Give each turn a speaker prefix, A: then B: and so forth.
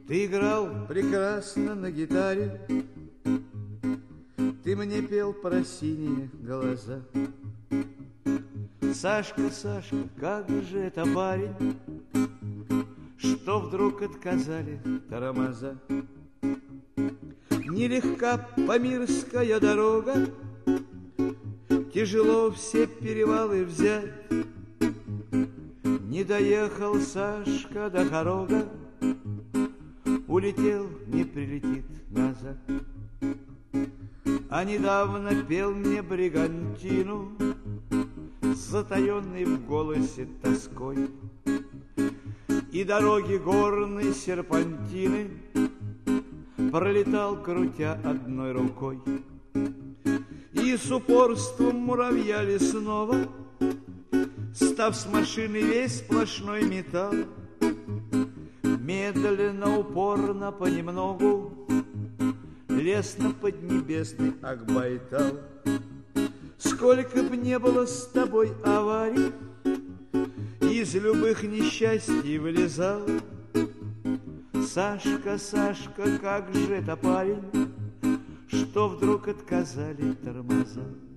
A: Ты играл прекрасно на гитаре, ты мне пел про синие глаза. Сашка, Сашка, как же это парень, что вдруг отказали тормоза. Нелегка памирская дорога, тяжело все перевалы взять. Не доехал Сашка до Хорога, улетел, не прилетит назад. А недавно пел мне бригантину, затаенный в голосе тоской. И дороги горные серпантины пролетал, крутя одной рукой. И с упорством муравья лесного, став с машины весь сплошной металл, медленно, упорно, понемногу лез на поднебесный Акбайтал. Сколько б не было с тобой аварий, из любых несчастий вылезал. Сашка, Сашка, как же это парень, что вдруг отказали тормоза.